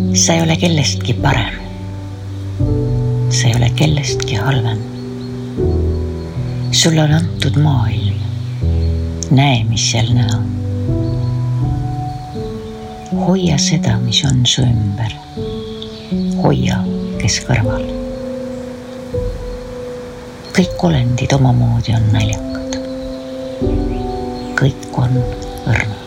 Sa ei ole kellestki parem. Sa ei ole kellestki halvem. Sulle on antud maailm. Näe, mis seal näha. Hoia seda, mis on su ümber. Hoia, kes kõrval. Kõik olendid omamoodi on naljakad. Kõik on õrnad.